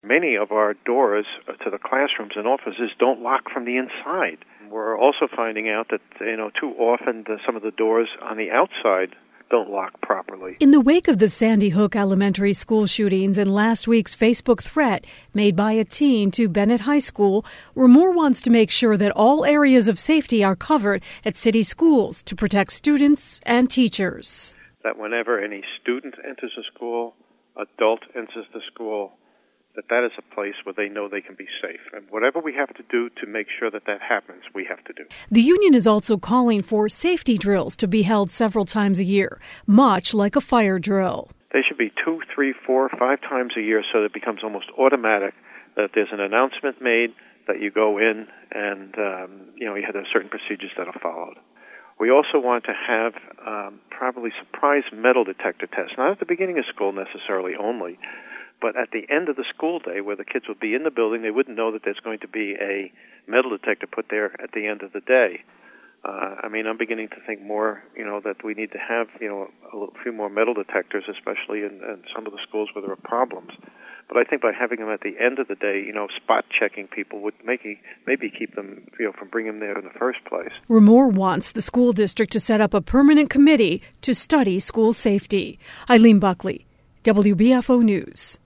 Many of our doors to the classrooms and offices don't lock from the inside. We're also finding out that, too often some of the doors on the outside don't lock properly. In the wake of the Sandy Hook Elementary School shootings and last week's Facebook threat made by a teen to Bennett High School, Ramore wants to make sure that all areas of safety are covered at city schools to protect students and teachers. That whenever any student enters a school, adult enters the school, that is a place where they know they can be safe. And whatever we have to do to make sure that happens, we have to do. The union is also calling for safety drills to be held several times a year, much like a fire drill. They should be 2, 3, 4, 5 times a year so that it becomes almost automatic that if there's an announcement made that you go in and, you have certain procedures that are followed. We also want to have probably surprise metal detector tests, not at the beginning of school necessarily only, but at the end of the school day where the kids would be in the building, they wouldn't know that there's going to be a metal detector put there at the end of the day. I'm beginning to think more, that we need to have, a few more metal detectors, especially in some of the schools where there are problems. But I think by having them at the end of the day, spot checking people would maybe keep them, from bringing them there in the first place. Ramore wants the school district to set up a permanent committee to study school safety. Eileen Buckley, WBFO News.